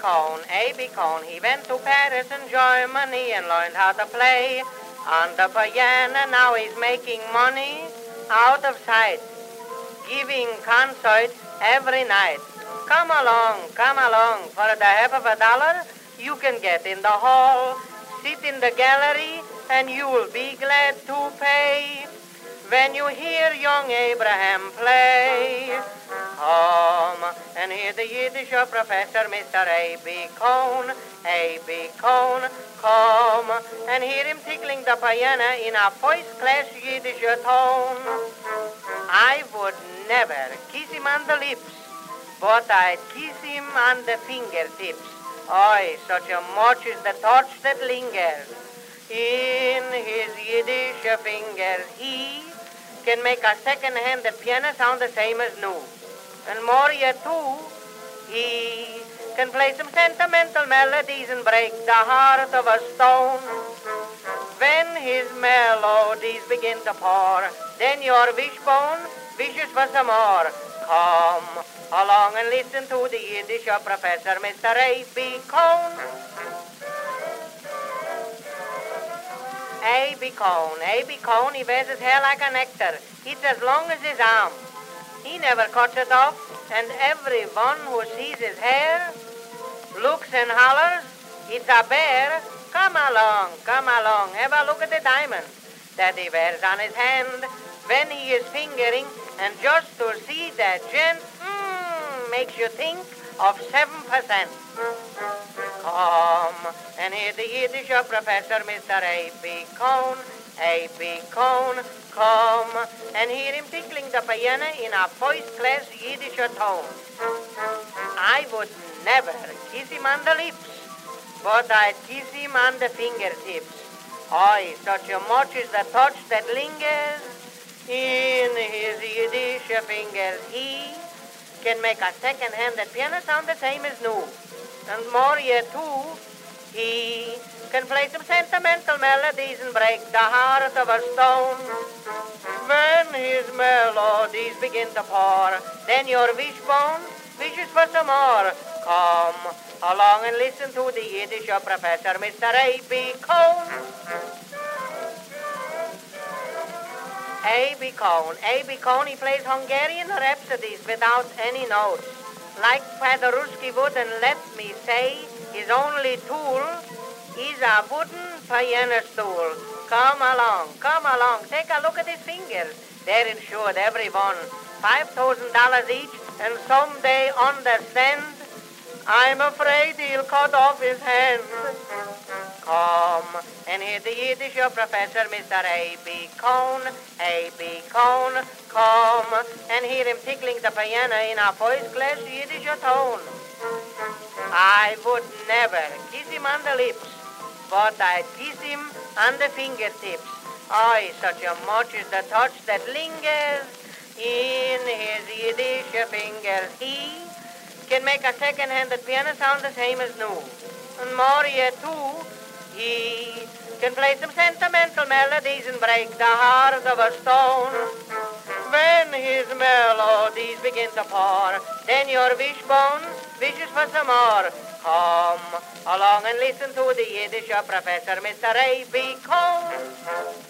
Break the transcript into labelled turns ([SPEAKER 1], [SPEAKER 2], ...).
[SPEAKER 1] A.B. Cohn. He went to Paris and Germany and learned how to play on the piano. Now he's making money out of sight, giving concerts every night. Come along. For the half of $1, you can get in the hall, sit in the gallery, and you'll be glad to pay when you hear young Abraham play. Come and hear the Yiddish professor, Mr. A.B. Cohn. A.B. Cohn, come and hear him tickling the piano in a first-class Yiddish tone. I would never kiss him on the lips, but I'd kiss him on the fingertips. Aye, such a much is the touch that lingers in his Yiddish fingers. He can make a second-hand piano sound the same as new. And more yet, too, he can play some sentimental melodies and break the heart of a stone. When his melodies begin to pour, then your wishbone wishes for some more. Come along and listen to the Yiddish professor, Mr. A.B. Cohn. A.B. Cohn, he wears his hair like a nectar. It's as long as his arm. He never cuts it off, and everyone who sees his hair looks and hollers, it's a bear. Come along, have a look at the diamond that he wears on his hand when he is fingering, and just to see that gent, makes you think of 7%. Come and hear the Yiddish professor, Mr. A.B. Cohn. A.B. Cohn, come and hear him tickling the piano in a first-class Yiddish tone. I would never kiss him on the lips, but I'd kiss him on the fingertips. Aye, such a much is the touch that lingers in his Yiddish fingers. He can make a second-hand piano sound the same as new. And more yet, too, he can play some sentimental melodies and break the heart of a stone. When his melodies begin to pour, then your wishbone wishes for some more. Come along and listen to the Yiddish professor, Mr. A.B. Cohn. A.B. Cohn, he plays Hungarian rhapsodies without any notes. Like Paderewski would, and let me say, his only tool is a wooden piano stool. Come along, take a look at his fingers. They're insured, every one, $5,000 each, and someday, understand, I'm afraid he'll cut off his hand. Come and hear the Yiddish professor, Mr. A.B. Cohn. A.B. Cohn, come and hear him tickling the piano in a first-class Yiddish tone. I would never kiss him on the lips, but I'd kiss him on the fingertips. Aye, such a much is the touch that lingers in his Yiddish fingers. He can make a second-hand piano sound the same as new. And more yet, too, he can play some sentimental melodies and break the heart of a stone. When his melodies begin to pour, then your wishbone wishes for some more. Come along and listen to the Yiddish professor, Mr. A.B. Cohn.